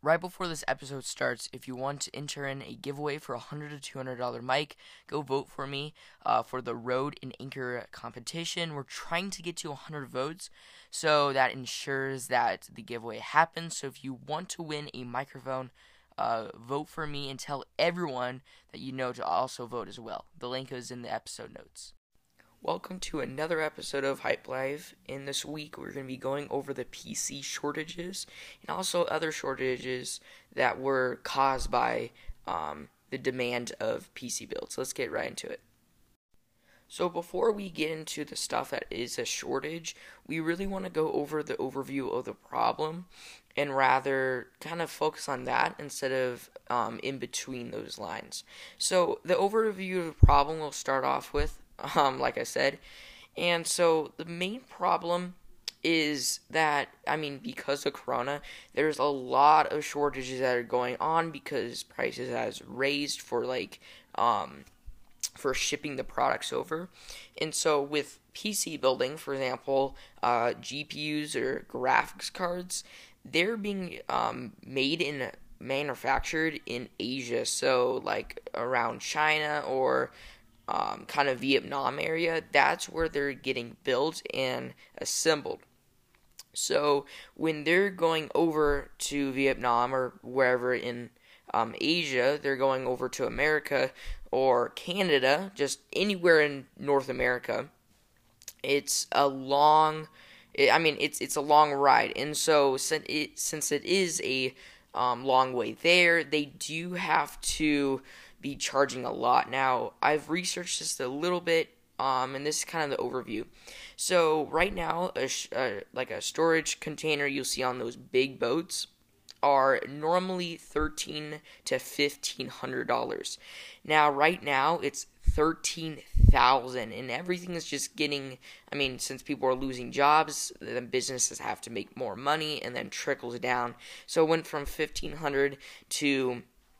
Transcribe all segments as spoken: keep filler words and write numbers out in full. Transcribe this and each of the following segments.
Right before this episode starts, if you want to enter in a giveaway for a one hundred to two hundred dollars mic, go vote for me uh, for the Rode and Anchor competition. We're trying to get to one hundred votes, so that ensures that the giveaway happens. So if you want to win a microphone, uh, vote for me and tell everyone that you know to also vote as well. The link is in the episode notes. Welcome to another episode of Hype Live. In this week, we're going to be going over the P C shortages and also other shortages that were caused by um, the demand of P C builds. Let's get right into it. So before we get into the stuff that is a shortage, we really want to go over the overview of the problem and rather kind of focus on that instead of um, in between those lines. So the overview of the problem we'll start off with Um, like I said. And so the main problem is that, I mean, because of Corona, there's a lot of shortages that are going on because prices has raised for like, um, for shipping the products over. And so with P C building, for example, uh, G P Us or graphics cards, they're being, um, made in manufactured in Asia. So like around China or Um, kind of Vietnam area, that's where they're getting built and assembled. So when they're going over to Vietnam or wherever in um, Asia, they're going over to America or Canada, just anywhere in North America, it's a long, I mean, it's it's a long ride. And so since it, since it is a um, long way there, they do have to be charging a lot. Now, I've researched this a little bit, um, and this is kind of the overview. So right now, a sh- uh, like a storage container you'll see on those big boats are normally thirteen to fifteen hundred dollars. Now, right now, it's thirteen thousand, and everything is just getting. I mean, since people are losing jobs, then businesses have to make more money, and then trickles down. So it went from fifteen hundred to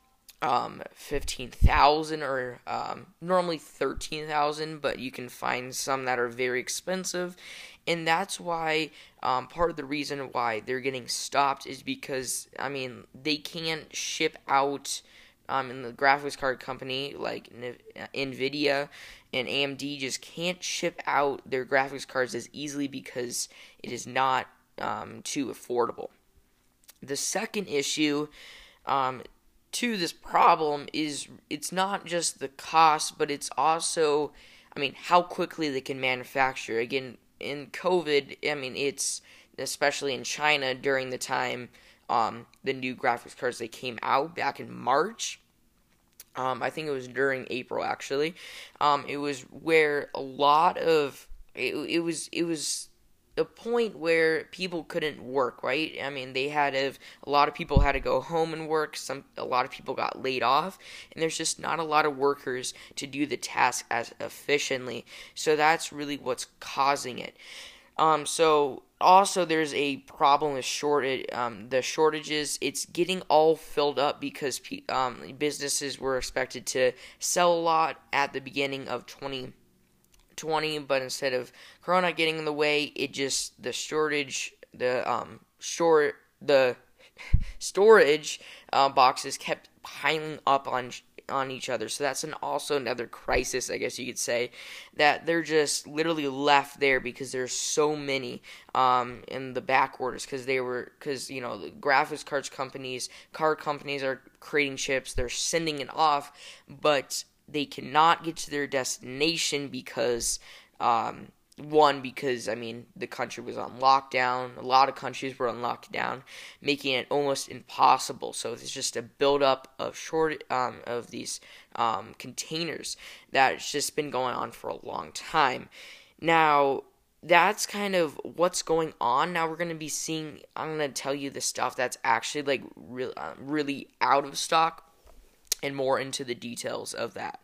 um fifteen thousand, or um normally thirteen thousand, but you can find some that are very expensive. And that's why um part of the reason why they're getting stopped is because, I mean, they can't ship out, um in the graphics card company like Nvidia and A M D just can't ship out their graphics cards as easily because it is not um too affordable. The second issue um to this problem is it's not just the cost, but it's also, I mean, how quickly they can manufacture. Again, in COVID, I mean, it's especially in China during the time um, the new graphics cards they came out back in March. Um, I think it was during April actually. Um, it was where a lot of it, it was it was. a point where people couldn't work, right? I mean, they had to, a lot of people had to go home and work. Some, a lot of people got laid off, and there's just not a lot of workers to do the task as efficiently. So that's really what's causing it. Um, so also there's a problem with shortage, um, the shortages. It's getting all filled up because um, businesses were expected to sell a lot at the beginning of twenty twenty, but instead of Corona getting in the way, it just the shortage, the um short the storage uh, boxes kept piling up on on each other. So that's an also another crisis, I guess you could say, that they're just literally left there because there's so many um in the back orders because they were because you know the graphics cards companies, card companies are creating chips, they're sending it off, but they cannot get to their destination because, um, one, because, I mean, the country was on lockdown. A lot of countries were on lockdown, making it almost impossible. So it's just a buildup of short, um, of these, um, containers that's just been going on for a long time. Now, that's kind of what's going on. Now we're going to be seeing, I'm going to tell you the stuff that's actually, like, re- uh, really out of stock, and more into the details of that.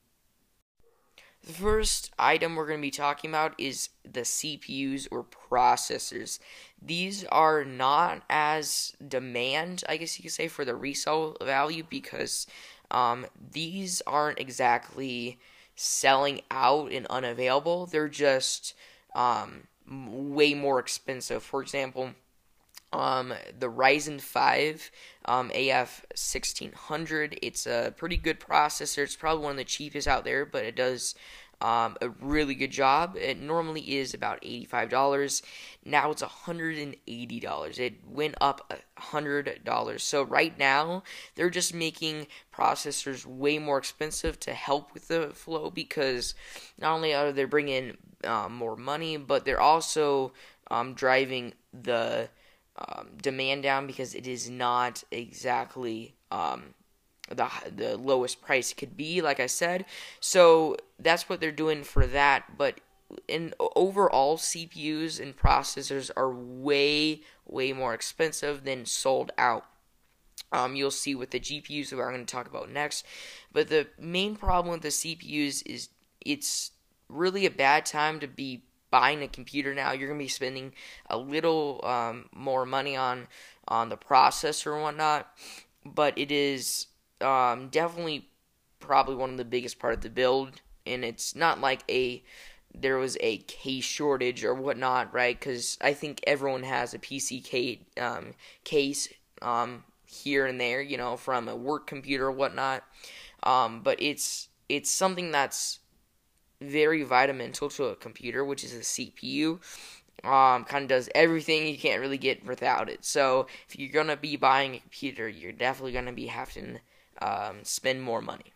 The first item we're going to be talking about is the C P Us or processors. These are not as demand, I guess you could say, for the resale value because um, these aren't exactly selling out and unavailable. They're just um, way more expensive. For example, Um, the Ryzen five um, A F sixteen hundred. It's a pretty good processor. It's probably one of the cheapest out there, but it does um, a really good job. It normally is about eighty-five dollars. Now it's one hundred eighty dollars. It went up one hundred dollars. So right now, they're just making processors way more expensive to help with the flow, because not only are they bringing um, more money, but they're also um, driving the Um, demand down, because it is not exactly um, the the lowest price it could be, like I said. So that's what they're doing for that. But in overall, C P Us and processors are way way more expensive than sold out. Um, you'll see with the G P Us that we're going to talk about next. But the main problem with the C P Us is it's really a bad time to be buying a computer now. You're going to be spending a little um, more money on on the processor and whatnot, but it is um, definitely probably one of the biggest part of the build, and it's not like a there was a case shortage or whatnot, right? Because I think everyone has a P C case, um, case um, here and there, you know, from a work computer or whatnot, um, but it's it's something that's very vital to a computer, which is a C P U. Um, kind of does everything you can't really get without it. So if you're gonna be buying a computer, you're definitely gonna be having to um, spend more money.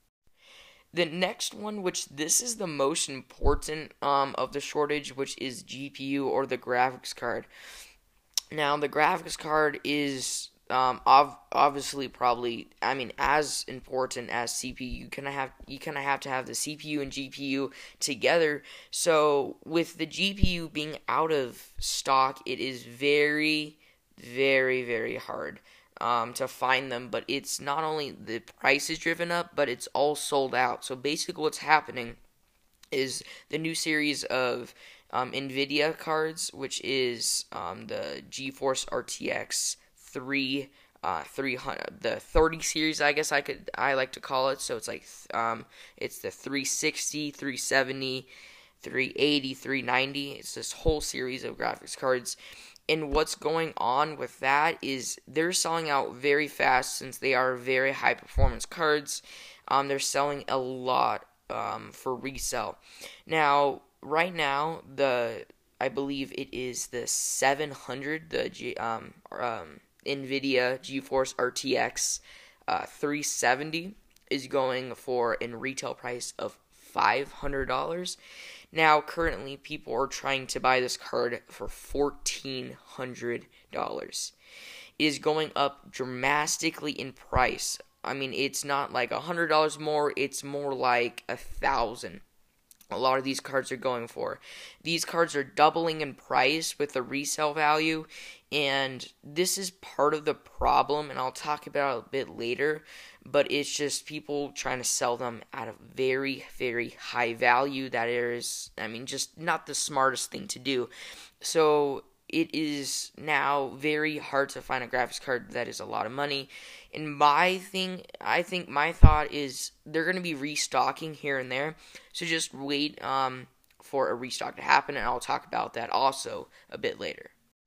The next one, which this is the most important um, of the shortage, which is G P U, or the graphics card. Now, the graphics card is Um, ov- obviously, probably, I mean, as important as C P U. You kind of have you kind of have to have the C P U and G P U together. So, with the G P U being out of stock, it is very, very, very hard um, to find them. But it's not only the price is driven up, but it's all sold out. So, basically, what's happening is the new series of um, NVIDIA cards, which is um, the GeForce R T X three uh three hundred, the thirty series, I guess I could I like to call it. So it's like um it's the three sixty, three seventy, three eighty, three ninety. It's this whole series of graphics cards. And what's going on with that is they're selling out very fast, since they are very high performance cards. Um they're selling a lot um for resale. Now, right now, the I believe it is the seven hundred, the G, um um NVIDIA GeForce R T X uh, three seventy is going for a retail price of five hundred dollars. Now, currently, people are trying to buy this card for fourteen hundred dollars. It is going up dramatically in price. I mean, it's not like one hundred dollars more, it's more like a thousand. A lot of these cards are going for. These cards are doubling in price with the resale value, and this is part of the problem, and I'll talk about it a bit later, but it's just people trying to sell them at a very, very high value that is, I mean, just not the smartest thing to do. So it is now very hard to find a graphics card that is a lot of money. And my thing, I think my thought is they're going to be restocking here and there. So just wait um, for a restock to happen, and I'll talk about that also a bit later.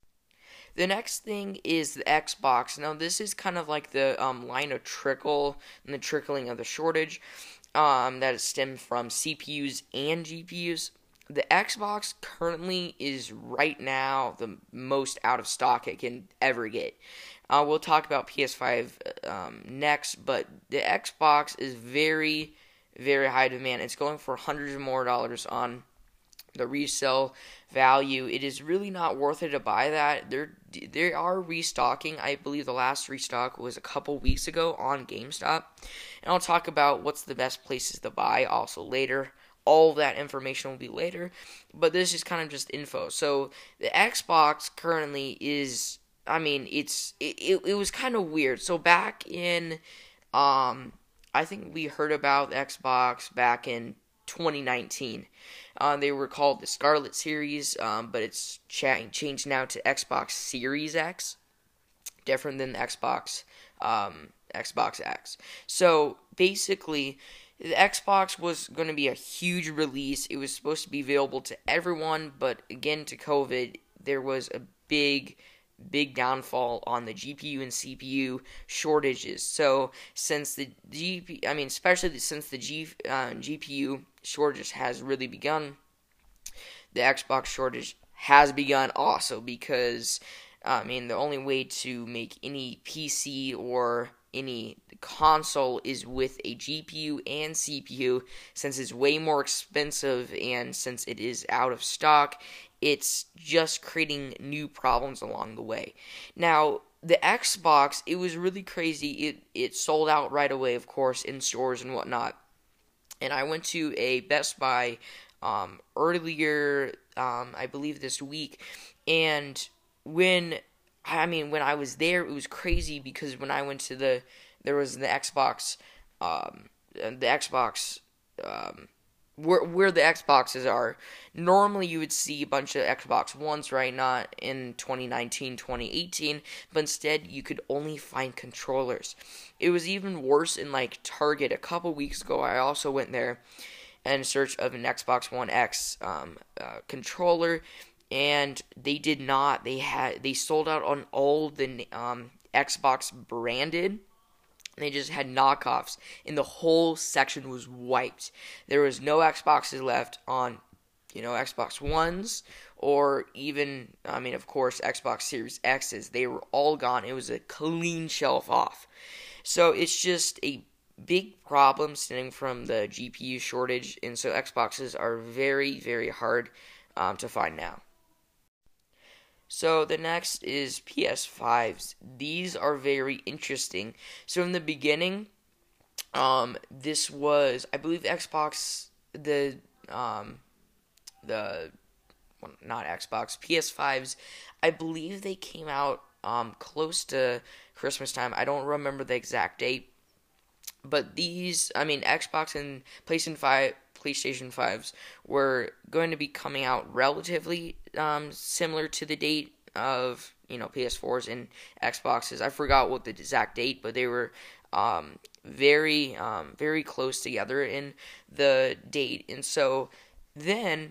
The next thing is the Xbox. Now, this is kind of like the um, line of trickle and the trickling of the shortage um, that is stemmed from C P Us and G P Us. The Xbox currently is right now the most out of stock it can ever get. Uh, we'll talk about P S five um, next, but the Xbox is very, very high demand. It's going for hundreds of more dollars on the resale value. It is really not worth it to buy that. They're, they are restocking. I believe the last restock was a couple weeks ago on GameStop. And I'll talk about what's the best places to buy also later. All of that information will be later, but this is kind of just info. So the Xbox currently is, I mean, it's it, it, it was kind of weird. So back in, um, I think we heard about the Xbox back in twenty nineteen. Uh, they were called the Scarlet Series, um, but it's ch- changed now to Xbox Series X, different than the Xbox um, Xbox X. So basically, the Xbox was going to be a huge release. It was supposed to be available to everyone, but again, to COVID, there was a big big downfall on the G P U and C P U shortages. So since the G P, I mean, especially since the G, uh, G P U shortage has really begun, the Xbox shortage has begun also, because I mean, the only way to make any P C or any console is with a G P U and C P U. Since it's way more expensive and since it is out of stock, it's just creating new problems along the way. Now, the Xbox, it was really crazy. It it sold out right away, of course, in stores and whatnot. And I went to a Best Buy um, earlier, um, I believe this week, and when I mean when I was there, it was crazy because when I went to the there was the Xbox, um, the Xbox, um, where where the Xboxes are. Normally, you would see a bunch of Xbox Ones, right? Not in twenty nineteen, twenty eighteen, but instead you could only find controllers. It was even worse in like Target a couple weeks ago. I also went there in search of an Xbox One X um, uh, controller, and they did not. They had they sold out on all the um, Xbox branded. They just had knockoffs, and the whole section was wiped. There was no Xboxes left on, you know, Xbox Ones, or even, I mean, of course, Xbox Series X's. They were all gone. It was a clean shelf off. So it's just a big problem stemming from the G P U shortage, and so Xboxes are very, very hard um, to find now. So the next is P S fives. These are very interesting. So in the beginning, um, this was, I believe, Xbox, the, um, the, well, not Xbox, P S fives, I believe they came out um, close to Christmas time. I don't remember the exact date. But these, I mean, Xbox and PlayStation five, PlayStation fives were going to be coming out relatively um, similar to the date of, you know, P S fours and Xboxes. I forgot what the exact date, but they were um, very, um, very close together in the date. And so then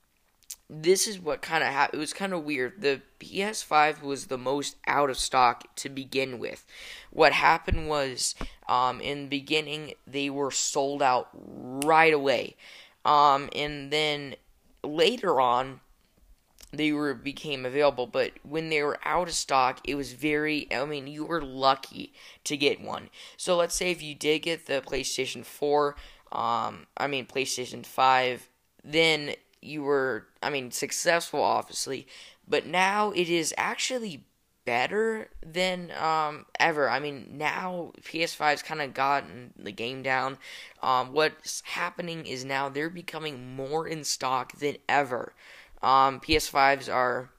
this is what kind of happened. It was kind of weird. The P S five was the most out of stock to begin with. What happened was, um, in the beginning, they were sold out right away. Um, and then later on, they were became available. But when they were out of stock, it was very, I mean, you were lucky to get one. So let's say if you did get the PlayStation four, um, I mean, PlayStation five, then you were, I mean, successful, obviously, but now it is actually better than um, ever. I mean, now P S five's kind of gotten the game down. Um, what's happening is now they're becoming more in stock than ever. Um, P S fives are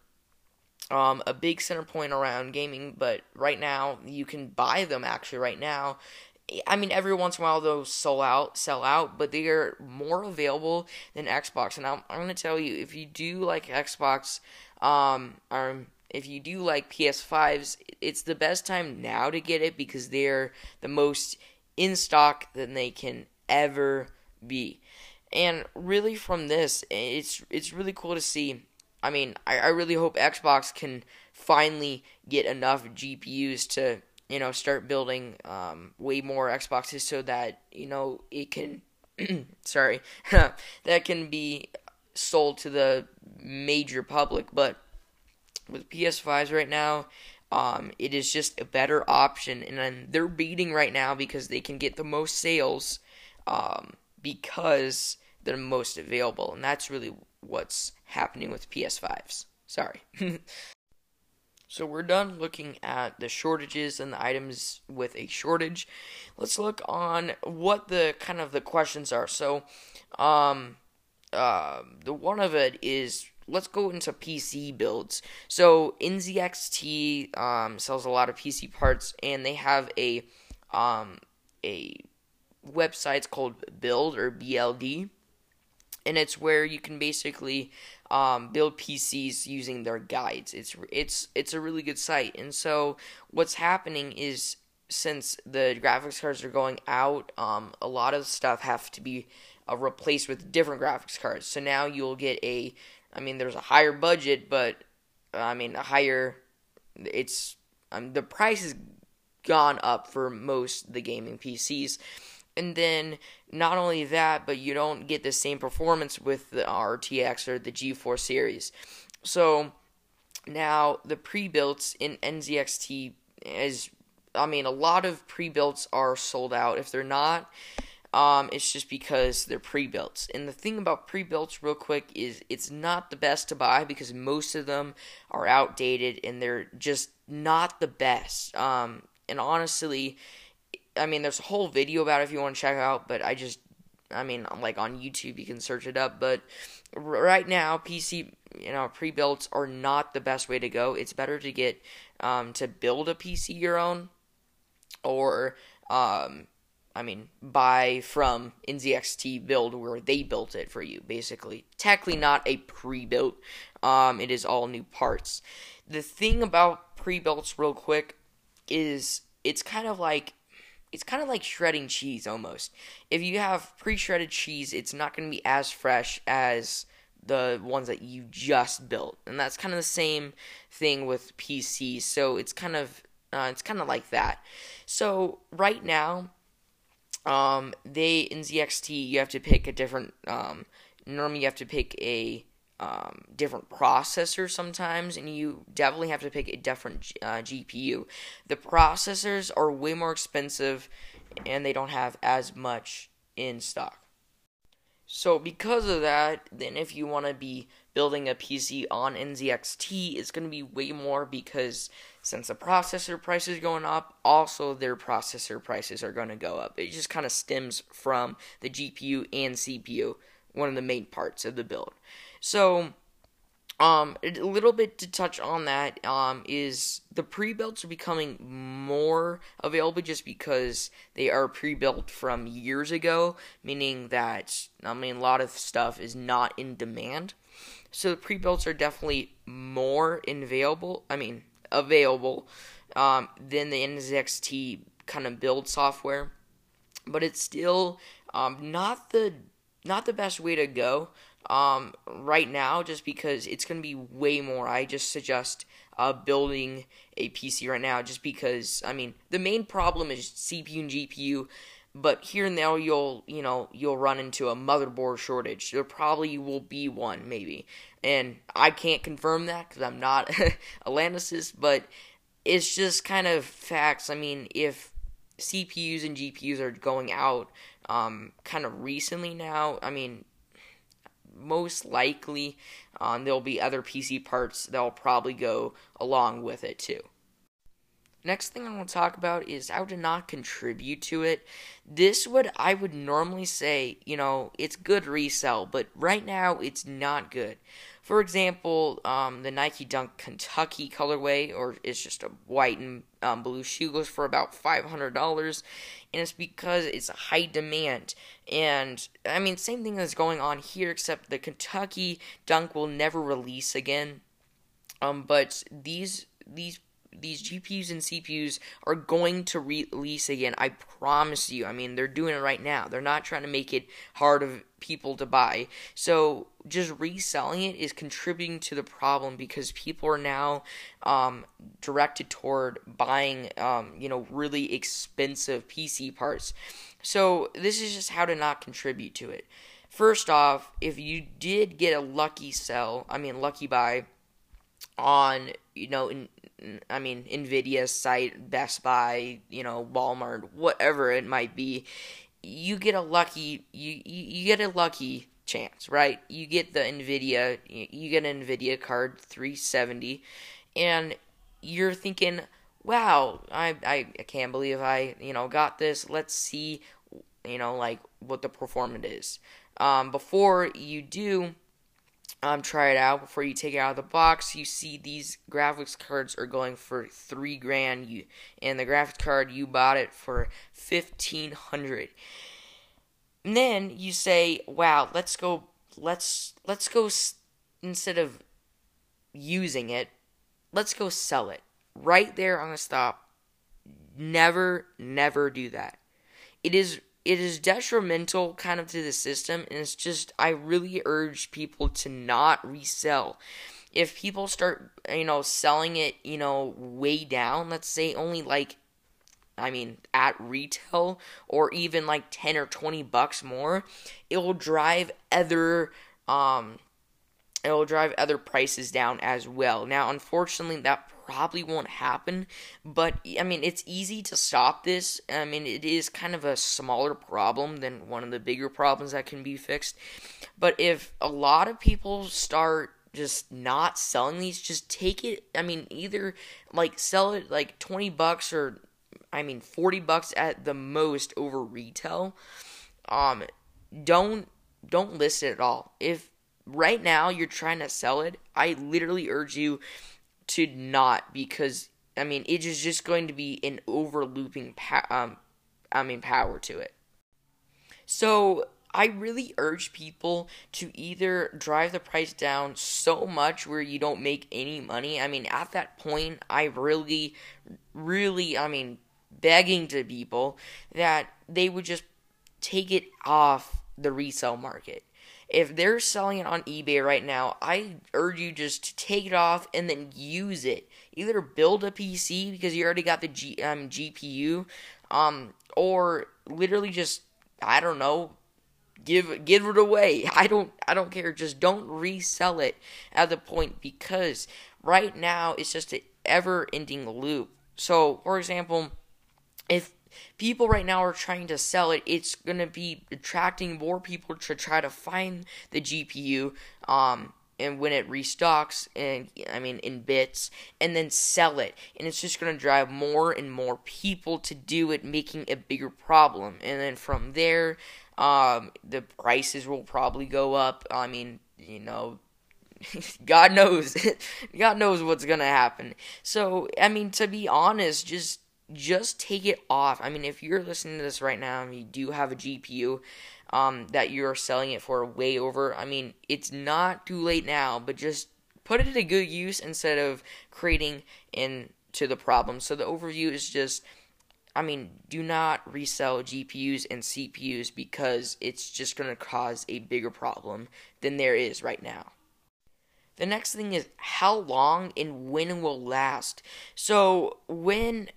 um, a big center point around gaming, but right now you can buy them actually right now. I mean, every once in a while those sell out, sell out, but they are more available than Xbox. And I'm, I'm going to tell you, if you do like Xbox, um, or if you do like P S fives, it's the best time now to get it because they're the most in stock than they can ever be. And really, from this, it's it's really cool to see. I mean, I, I really hope Xbox can finally get enough G P Us to, you know, start building um, way more Xboxes so that, you know, it can, sorry, that can be sold to the major public. But with P S fives right now, um, it is just a better option. And then they're beating right now because they can get the most sales um, because they're most available. And that's really what's happening with P S fives. Sorry. So we're done looking at the shortages and the items with a shortage. Let's look on what the kind of the questions are. So, um, uh, the one of it is, let's go into P C builds. So N Z X T um, sells a lot of P C parts, and they have a um, a website. It's called Build, or B L D. And it's where you can basically um, build P Cs using their guides. It's it's it's a really good site. And so what's happening is, since the graphics cards are going out, um, a lot of stuff have to be uh, replaced with different graphics cards. So now you'll get a, I mean, there's a higher budget, but I mean a higher it's um, the price has gone up for most of the gaming P Cs. And then not only that, but you don't get the same performance with the R T X or the GeForce series. So now the pre-builts in N Z X T is, I mean, a lot of pre-builts are sold out. If they're not, um, it's just because they're pre-builts. And the thing about pre-builts, real quick, is it's not the best to buy because most of them are outdated and they're just not the best. Um, and honestly, I mean, there's a whole video about it if you want to check it out, but I just, I mean, like on YouTube, you can search it up, but right now, P C, you know, pre-builts are not the best way to go. It's better to get, um, to build a P C your own, or, um, I mean, buy from N Z X T Build where they built it for you, basically. Technically not a pre-built, um, it is all new parts. The thing about pre-builts, real quick, is it's kind of like, It's kind of like shredding cheese almost. If you have pre-shredded cheese, it's not going to be as fresh as the ones that you just built, and that's kind of the same thing with P Cs. So it's kind of uh, it's kind of like that. So right now, um, they in Z X T you have to pick a different. Um, normally, you have to pick a Um, different processor sometimes, and you definitely have to pick a different uh, G P U. The processors are way more expensive, and they don't have as much in stock. So because of that, then if you want to be building a P C on N Z X T, it's going to be way more because since the processor prices are going up, also their processor prices are going to go up. It just kind of stems from the G P U and C P U, one of the main parts of the build. So, um, a little bit to touch on that, um, is the pre-builts are becoming more available just because they are pre-built from years ago, meaning that, I mean, a lot of stuff is not in demand. So the pre-builts are definitely more available, I mean, available, um, than the N Z X T kind of build software. But it's still, um, not the, not the best way to go. Um, right now, just because it's going to be way more. I just suggest uh, building a P C right now just because, I mean, the main problem is C P U and G P U, but here and there you'll, you know, you'll run into a motherboard shortage. There probably will be one, maybe, and I can't confirm that because I'm not a Landisist, but it's just kind of facts. I mean, if C P Us and G P Us are going out um, kind of recently now, I mean, most likely um, there'll be other P C parts that'll probably go along with it too. Next thing I want to talk about is how to not contribute to it. This would, I would normally say, you know, it's good resell, but right now it's not good. For example, um, the Nike Dunk Kentucky colorway, or it's just a white and um, blue shoe, goes for about five hundred dollars, and it's because it's a high demand. And, I mean, same thing is going on here, except the Kentucky Dunk will never release again. Um, but these, these These G P Us and C P Us are going to release again, I promise you. I mean, they're doing it right now. They're not trying to make it hard of people to buy. So, just reselling it is contributing to the problem because people are now um, directed toward buying, um, you know, really expensive P C parts. So, this is just how to not contribute to it. First off, if you did get a lucky sell, I mean, lucky buy on, you know, in, I mean, Nvidia's site, Best Buy, you know, Walmart, whatever it might be, you get a lucky, you, you, you get a lucky chance, right? You get the Nvidia, you get an Nvidia card, three seventy, and you're thinking, wow, I, I, I can't believe I, you know, got this. Let's see, you know, like, what the performance is. Um, before you do, Um, try it out before you take it out of the box. You see these graphics cards are going for three grand, you and the graphics card you bought it for fifteen hundred. And then you say, "Wow, let's go. Let's let's go instead of using it, let's go sell it." Right there, I'm gonna stop. Never, never do that. It is. It is detrimental kind of to the system, and it's just, I really urge people to not resell. if people start, you know, selling it, you know, way down, let's say only like, I mean, at retail, or even like ten or twenty bucks more, it will drive other, um, it will drive other prices down as well. Now, unfortunately, that probably won't happen, but I mean, it's easy to stop this. I mean, it is kind of a smaller problem than one of the bigger problems that can be fixed. But if a lot of people start just not selling these, just take it, I mean, either like sell it like twenty bucks, or I mean forty bucks at the most over retail. Um don't don't list it at all. If right now you're trying to sell it, I literally urge you to not, because I mean it is just going to be an overlooping pa- um I mean power to it. So I really urge people to either drive the price down so much where you don't make any money. I mean, at that point, I really, really, I mean, begging to people that they would just take it off the resale market. If they're selling it on eBay right now, I urge you just to take it off and then use it. Either build a P C because you already got the G, um, G P U, um, or literally just, I don't know, Give give it away. I don't I don't care. Just don't resell it at the point, because right now it's just an ever-ending loop. So, for example, if people right now are trying to sell it, it's gonna be attracting more people to try to find the G P U, um, and when it restocks, and I mean in bits, and then sell it, and it's just gonna drive more and more people to do it, making a bigger problem, and then from there. Um, the prices will probably go up. I mean, you know, God knows, God knows what's gonna happen. So, I mean, to be honest, just just take it off. I mean, if you're listening to this right now and you do have a G P U, um, that you're selling it for way over, I mean, it's not too late now, but just put it to good use instead of creating into the problem. So the overview is just, I mean, do not resell G P Us and C P Us, because it's just going to cause a bigger problem than there is right now. The next thing is how long and when it will last. So when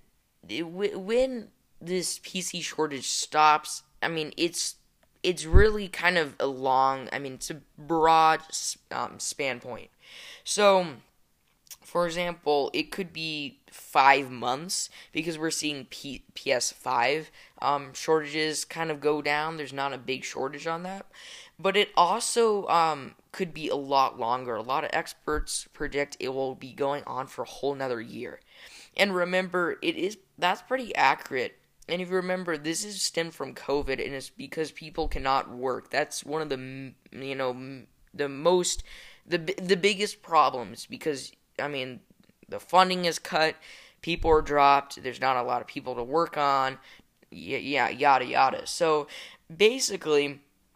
when this P C shortage stops, I mean, it's it's really kind of a long, I mean, it's a broad um, span point. So, for example, it could be five months because we're seeing P- PS5 um, shortages kind of go down. There's not a big shortage on that. But it also um, could be a lot longer. A lot of experts predict it will be going on for a whole nother year. And remember, it is that's pretty accurate. And if you remember, this is stemmed from COVID, and it's because people cannot work. That's one of the, you know, the most, the the biggest problems, because, I mean, the funding is cut, people are dropped, there's not a lot of people to work on, yeah, yada yada. So basically,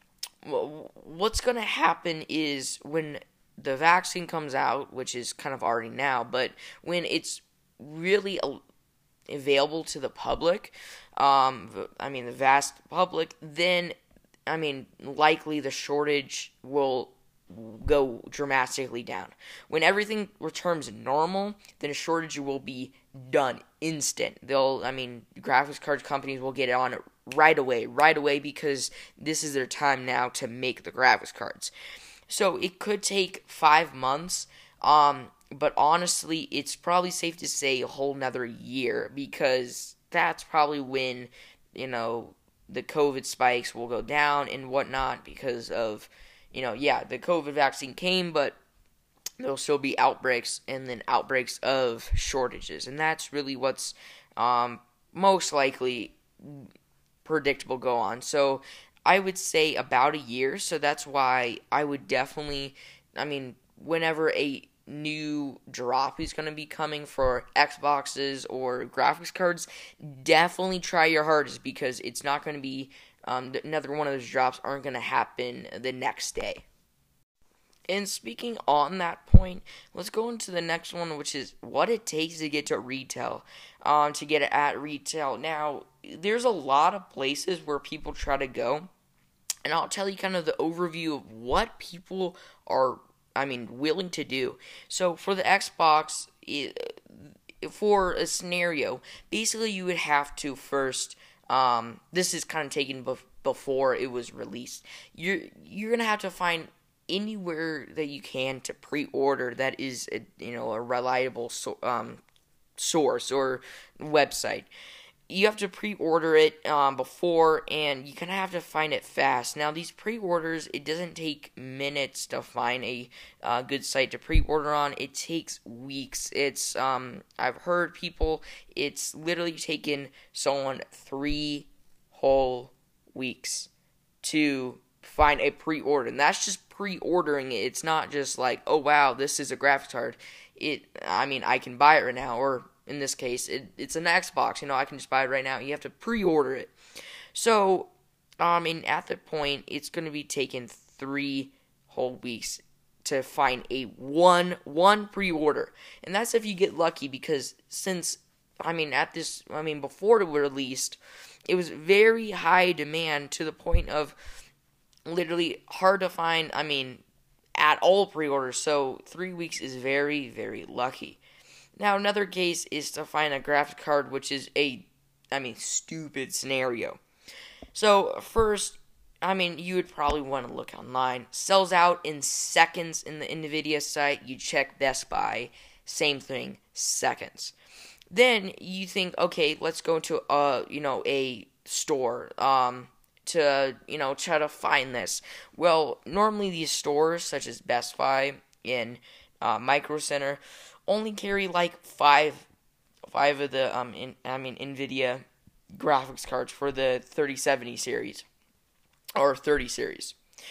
what's going to happen is when the vaccine comes out, which is kind of already now, but when it's really available to the public, um, I mean the vast public, then, I mean, likely the shortage will go dramatically down. When everything returns normal, then a shortage will be done instant. They'll, I mean, graphics card companies will get on it right away, right away, because this is their time now to make the graphics cards. So it could take five months, um, but honestly, it's probably safe to say a whole nother year, because that's probably when, you know, the COVID spikes will go down and whatnot, because of, you know, yeah, the COVID vaccine came, but there'll still be outbreaks, and then outbreaks of shortages, and that's really what's um, most likely predictable go on. So I would say about a year, so that's why I would definitely, I mean, whenever a new drop is going to be coming for Xboxes or graphics cards, definitely try your hardest, because it's not going to be, um, another one of those drops aren't going to happen the next day. And speaking on that point, let's go into the next one, which is what it takes to get to retail, um, to get it at retail. Now, there's a lot of places where people try to go, and I'll tell you kind of the overview of what people are I mean, willing to do. So for the Xbox, it, for a scenario, basically you would have to first. Um, this is kind of taken bef- before it was released. You're you're gonna have to find anywhere that you can to pre-order that is a, you know a reliable so, um, source or website. You have to pre-order it um, before, and you kind of have to find it fast. Now, these pre-orders, it doesn't take minutes to find a uh, good site to pre-order on. It takes weeks. It's um, I've heard people. It's literally taken someone three whole weeks to find a pre-order, and that's just pre-ordering it. It's not just like, oh wow, this is a graphics card. It, I mean, I can buy it right now, or in this case, it, it's an Xbox. You know, I can just buy it right now. You have to pre-order it. So, I mean, at the point, it's going to be taking three whole weeks to find a one one pre-order, and that's if you get lucky. Because since, I mean, at this, I mean, before it was released, it was very high demand to the point of literally hard to find. I mean, at all pre-orders. So three weeks is very, very lucky. Now, another case is to find a graphics card, which is a, I mean, stupid scenario. So, first, I mean, you would probably want to look online. Sells out in seconds in the NVIDIA site. You check Best Buy, same thing, seconds. Then you think, okay, let's go to a, you know, a store, um, to, you know, try to find this. Well, normally these stores, such as Best Buy and uh, Micro Center, only carry like five, five of the um, in, I mean NVIDIA graphics cards for the thirty seventy series or thirty series.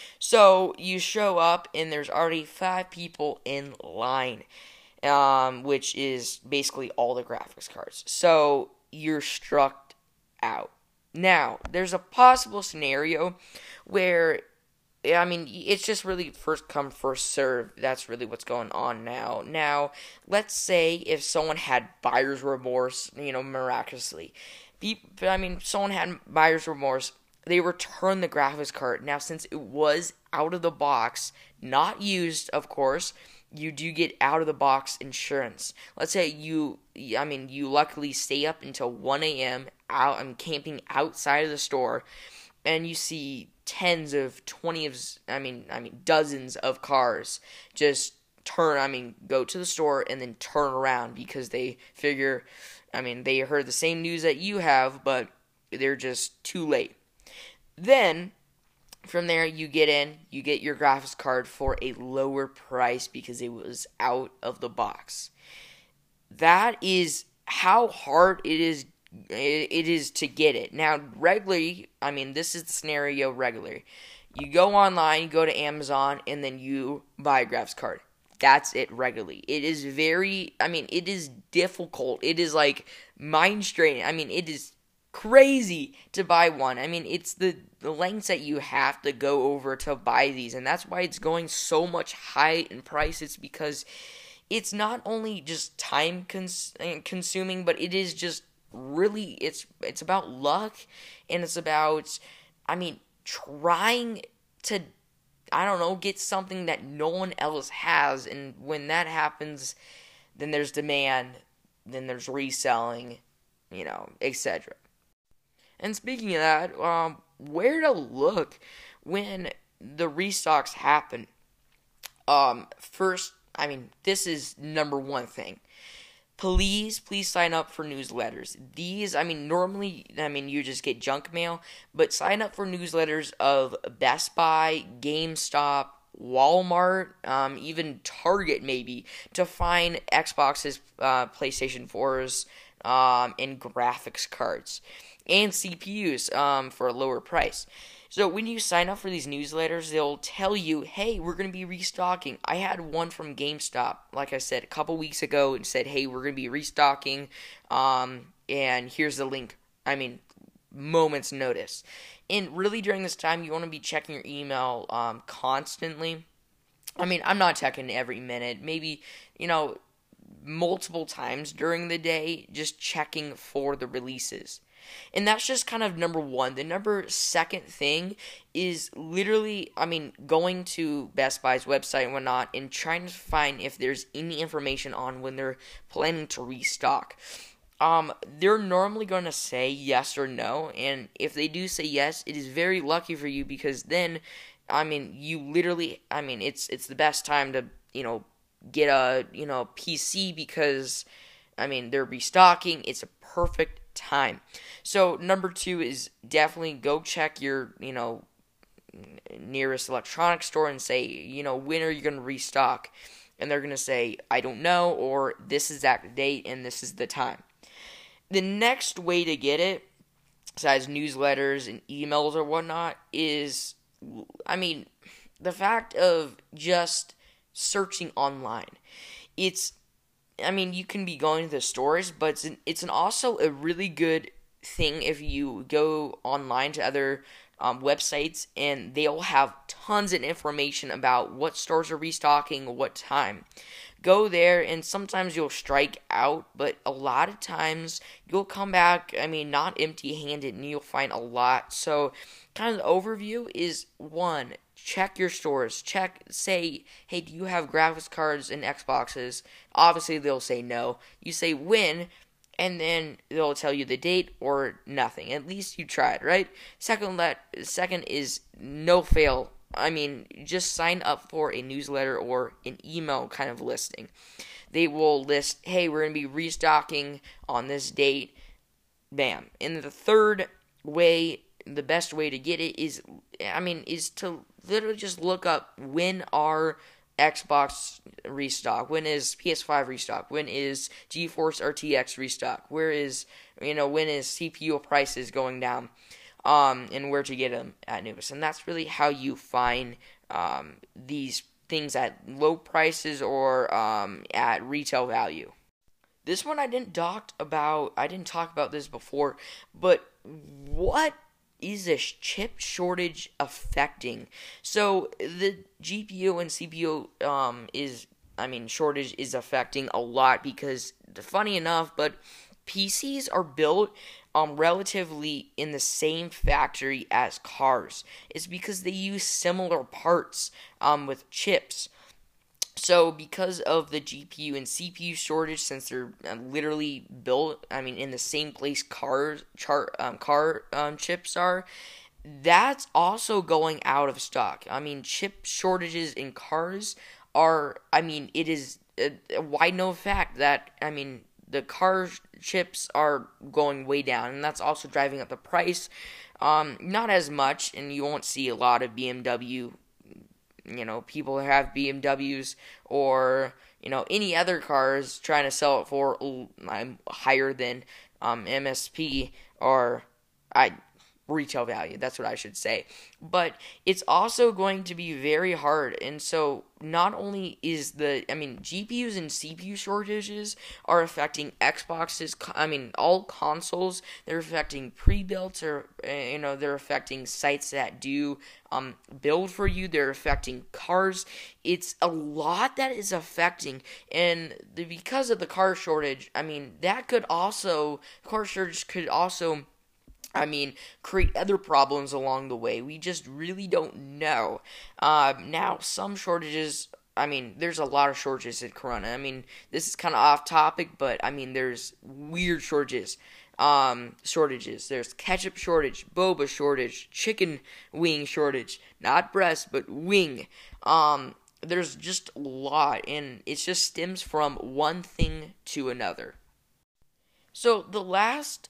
So you show up and there's already five people in line, um, which is basically all the graphics cards. So you're struck out. Now there's a possible scenario where, I mean, it's just really first come, first serve. That's really what's going on now. Now, let's say if someone had buyer's remorse, you know, miraculously. People, I mean, someone had buyer's remorse. They return the graphics card. Now, since it was out of the box, not used, of course, you do get out of the box insurance. Let's say you, I mean, you luckily stay up until one a.m. out, I'm camping outside of the store, and you see tens of, twenty of, I mean, I mean, dozens of cars just turn, I mean, go to the store and then turn around because they figure, I mean, they heard the same news that you have, but they're just too late. Then, from there, you get in, you get your graphics card for a lower price because it was out of the box. That is how hard it is it is to get it. Now, regularly, I mean, this is the scenario regularly. You go online, you go to Amazon, and then you buy a graphics card. That's it regularly. It is very, I mean, it is difficult. It is like mind straining. I mean, it is crazy to buy one. I mean, it's the, the lengths that you have to go over to buy these, and that's why it's going so much high in price. It's because it's not only just time cons- consuming, but it is just really, it's it's about luck, and it's about, I mean, trying to, I don't know, get something that no one else has, and when that happens, then there's demand, then there's reselling, you know, et cetera. And speaking of that, um, where to look when the restocks happen? Um, first, I mean, this is number one thing. Please, please sign up for newsletters. These, I mean, normally, I mean, you just get junk mail, but sign up for newsletters of Best Buy, GameStop, Walmart, um, even Target maybe, to find Xboxes, uh, PlayStation fours, um, and graphics cards, and C P Us, um, for a lower price. So when you sign up for these newsletters, they'll tell you, hey, we're going to be restocking. I had one from GameStop, like I said, a couple weeks ago, and said, hey, we're going to be restocking, um, and here's the link. I mean, moments notice. And really during this time, you want to be checking your email um, constantly. I mean, I'm not checking every minute. Maybe, you know, multiple times during the day, just checking for the releases. And that's just kind of number one. The number second thing is literally, I mean, going to Best Buy's website and whatnot and trying to find if there's any information on when they're planning to restock. Um, they're normally going to say yes or no, and if they do say yes, it is very lucky for you, because then, I mean, you literally, I mean, it's it's the best time to, you know, get a, you know, P C, because, I mean, they're restocking. It's a perfect time. So, number two is definitely go check your, you know, nearest electronics store and say, you know, when are you going to restock? And they're going to say, I don't know, or this is that date and this is the time. The next way to get it, besides newsletters and emails or whatnot, is, I mean, the fact of just searching online. It's, I mean, you can be going to the stores, but it's, an, it's an also a really good thing if you go online to other um, websites, and they'll have tons of information about what stores are restocking, what time. Go there, and sometimes you'll strike out, but a lot of times you'll come back, I mean, not empty-handed, and you'll find a lot. So, kind of the overview is, one, check your stores. Check, say, hey, do you have graphics cards and Xboxes? Obviously, they'll say no. You say when, and then they'll tell you the date or nothing. At least you tried, right? Second, let, second is no fail. I mean, just sign up for a newsletter or an email kind of listing. They will list, hey, we're going to be restocking on this date. Bam. And the third way, the best way to get it is, I mean, is to literally just look up when are Xbox restock, when is P S five restock, when is GeForce R T X restock, where is, you know, when is C P U prices going down, um, and where to get them at newest. And that's really how you find um, these things at low prices or um, at retail value. This one I didn't talk about, I didn't talk about this before, but what is this chip shortage affecting? So the G P U and C P U um, is, I mean, shortage is affecting a lot, because, funny enough, but P Cs are built um, relatively in the same factory as cars. It's because they use similar parts um, with chips. So, because of the G P U and C P U shortage, since they're uh, literally built, I mean, in the same place cars, char, um, car um, chips are, that's also going out of stock. I mean, chip shortages in cars are, I mean, it is a, a wide known fact that, I mean, the car chips are going way down, and that's also driving up the price. Um, not as much, and you won't see a lot of B M W. You know, people who have B M Ws or, you know, any other cars trying to sell it for um, higher than um, M S P or I retail value. That's what I should say. But it's also going to be very hard. And so not only is the, I mean, G P Us and C P U shortages are affecting Xboxes, I mean, all consoles. They're affecting pre-builts, or, you know, they're affecting sites that do um, build for you. They're affecting cars. It's a lot that is affecting. And the, because of the car shortage, I mean, that could also, car shortage could also, I mean, create other problems along the way. We just really don't know. Um, now, some shortages, I mean, there's a lot of shortages at Corona. I mean, this is kind of off topic, but, I mean, there's weird shortages. Um, shortages. There's ketchup shortage, boba shortage, chicken wing shortage. Not breast, but wing. Um, there's just a lot, and it just stems from one thing to another. So, the last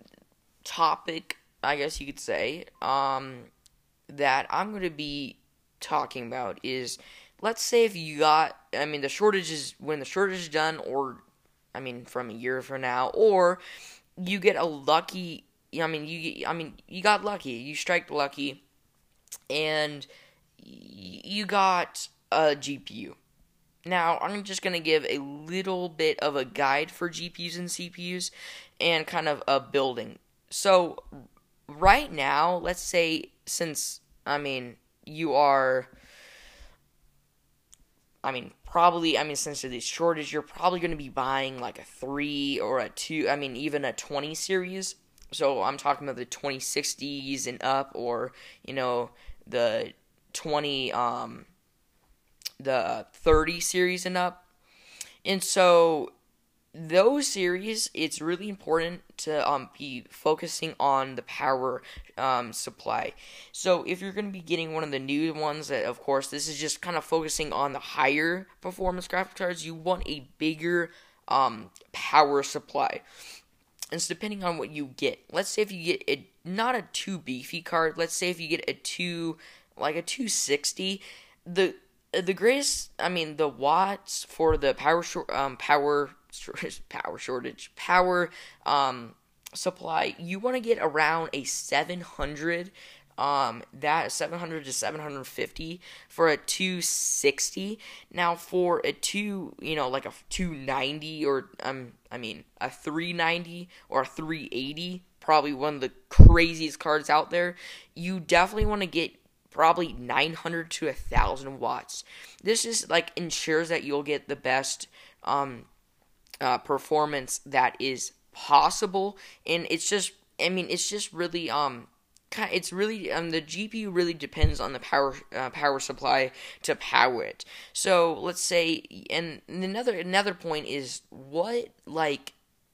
topic, I guess you could say, um, that I'm going to be talking about is, let's say if you got, I mean, the shortage is, when the shortage is done, or, I mean, from a year from now, or you get a lucky, I mean, you, I mean, you got lucky, you strike lucky, and you got a G P U. Now, I'm just going to give a little bit of a guide for G P Us and C P Us, and kind of a building. So, right now, let's say, since, I mean, you are, I mean, probably, I mean, since of this shortage, you're probably going to be buying, like, a three or a two, I mean, even a twenty series. so I'm talking about the twenty sixties and up, or you know the twenty um the thirty series and up. And so those series, it's really important to um, be focusing on the power um, supply. So if you're going to be getting one of the new ones, that of course this is just kind of focusing on the higher performance graphics cards, you want a bigger um, power supply. And so depending on what you get, let's say if you get a not a too beefy card, let's say if you get a two like a two sixty, the the greatest, I mean, the watts for the power short, um, power, power shortage, power, um, supply, you want to get around a seven hundred, um, that seven hundred to seven fifty for a two sixty. Now for a two, you know, like a two ninety or, um, I mean, a three ninety or a three eighty, probably one of the craziest cards out there, you definitely want to get probably nine hundred to one thousand watts. This is like ensures that you'll get the best um, uh, performance that is possible, and it's just, I mean, it's just really um, it's really um, the G P U really depends on the power uh, power supply to power it. So let's say, and another another point is what like.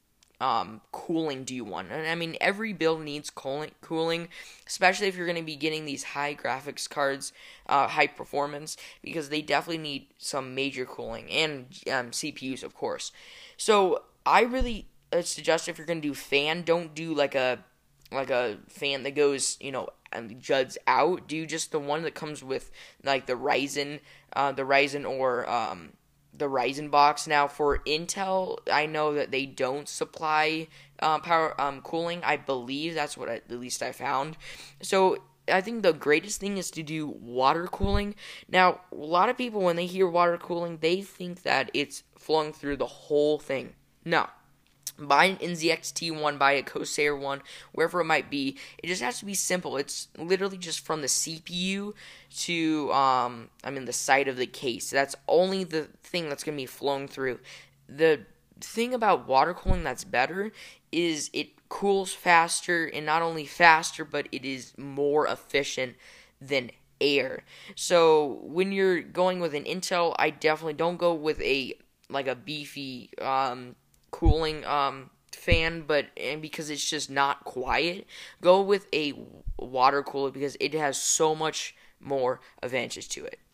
Um, cooling do you want? And I mean, every build needs cooling, cooling, especially if you're going to be getting these high graphics cards, uh, high performance, because they definitely need some major cooling, and um, C P Us, of course. So I really uh, suggest if you're going to do fan, don't do like a like a fan that goes, you know, and juts out. Do just the one that comes with like the Ryzen, uh, the Ryzen or um. the Ryzen box. Now for Intel, I know that they don't supply um, power um, cooling. I believe that's what I, at least I found. So I think the greatest thing is to do water cooling. Now a lot of people, when they hear water cooling, they think that it's flowing through the whole thing. No. Buy an N Z X T one, buy a Corsair one, wherever it might be. It just has to be simple. It's literally just from the C P U to, um, I mean, the side of the case. That's only the thing that's going to be flowing through. The thing about water cooling that's better is it cools faster, and not only faster, but it is more efficient than air. So when you're going with an Intel, I definitely don't go with a, like a beefy, um, cooling um fan, but and because it's just not quiet, go with a water cooler because it has so much more advantage to it.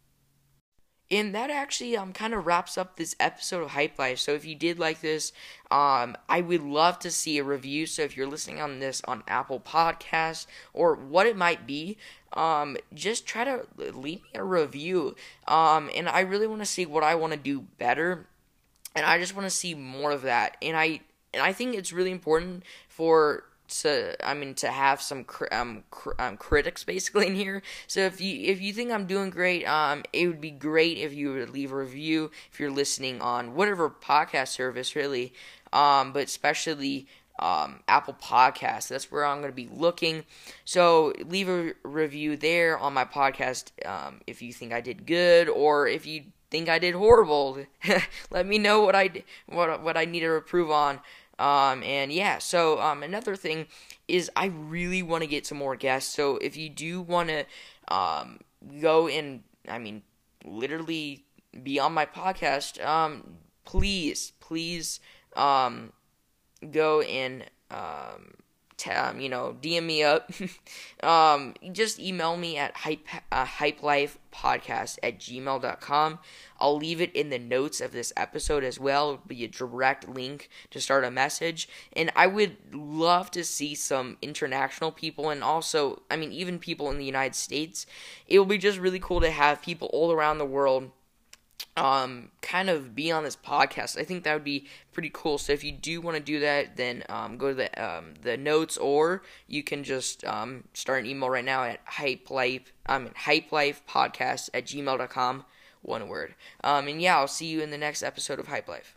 And that actually um kind of wraps up this episode of Hype Life. So if you did like this, um I would love to see a review. So if you're listening on this on Apple Podcasts or what it might be, um just try to leave me a review. Um and I really want to see what I want to do better. And I just want to see more of that. And I and I think it's really important for to I mean to have some cr- um, cr- um critics basically in here. So if you if you think I'm doing great, um it would be great if you would leave a review if you're listening on whatever podcast service really, um but especially um Apple Podcasts. That's where I'm going to be looking. So leave a review there on my podcast um if you think I did good, or if you think I did horrible. Let me know what I what what I need to improve on. Um, and yeah, so um, another thing is I really want to get some more guests. So if you do want to um, go and, I mean, literally be on my podcast, um, please, please um, go and um, t- um, you know, D M me up. um, just email me at hype uh, hypelifepodcast at gmail dot com. I'll leave it in the notes of this episode as well. It'll be a direct link to start a message. And I would love to see some international people, and also, I mean, even people in the United States. It will be just really cool to have people all around the world um, kind of be on this podcast. I think that would be pretty cool. So if you do want to do that, then um, go to the um, the notes, or you can just um, start an email right now at hypelife, um, hypelifepodcast at gmail dot com. One word. Um, and yeah, I'll see you in the next episode of Hype Life.